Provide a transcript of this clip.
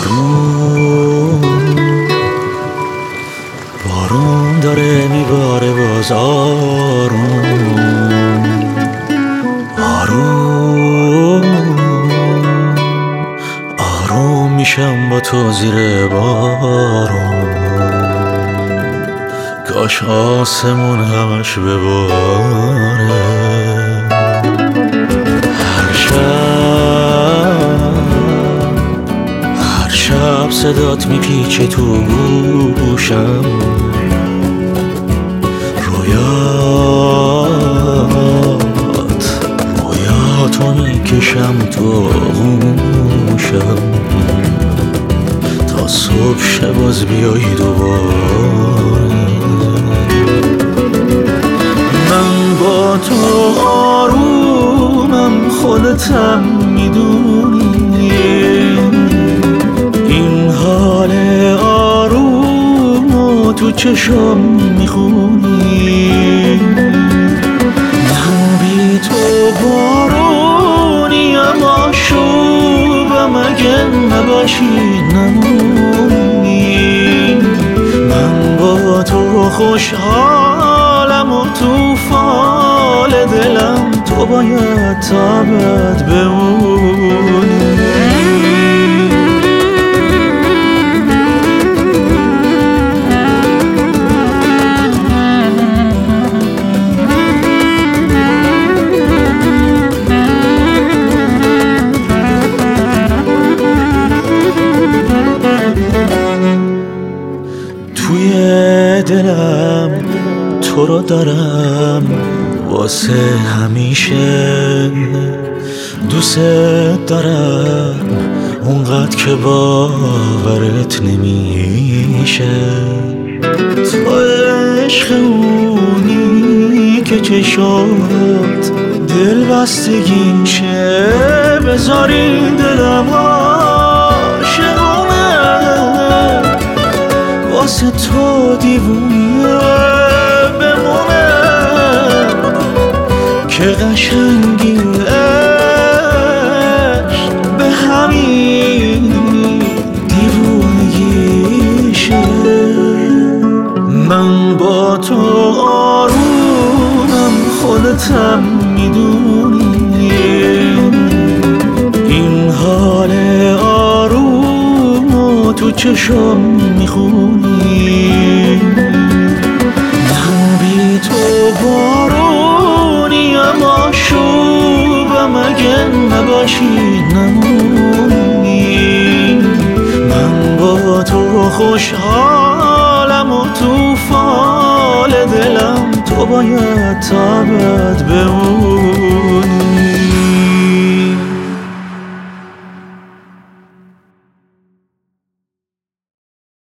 بارون داره میباره باز آروم میشم با تو زیر بارون. کاش آسمون همش بباره. هر شب صدات میپیچه تو گوشم، رویاتو میکشم تو آغوشم تا صبح شه باز بیایی دوباره. من با تو آرومم، خودتم میدونی این حال آرومو تو چشم میخونی. من بی تو بارونیم، آشوبم اگه نباشی نمونی. من با تو خوشحالم و تو فال دلم تو باید تا ابد بمونی. توی دلم تو رو دارم واسه همیشه، دوست دارم اونقدر که باورت نمیشه. تو عشق اونی که چشات دل بستگی شه، بذاری دلم عاشقونه واسه تو دیوونه بمونه. که قشنگی عشق به همین دیوونگیشه. من با تو آرومم، خودتم میدونی این حال آرومو تو چشم میخونی. من بی تو بارونیم، آشوبم اگه نباشی نمونی. من با تو خوشحالم و تو فال دلم تو باید تا ابد بمونی.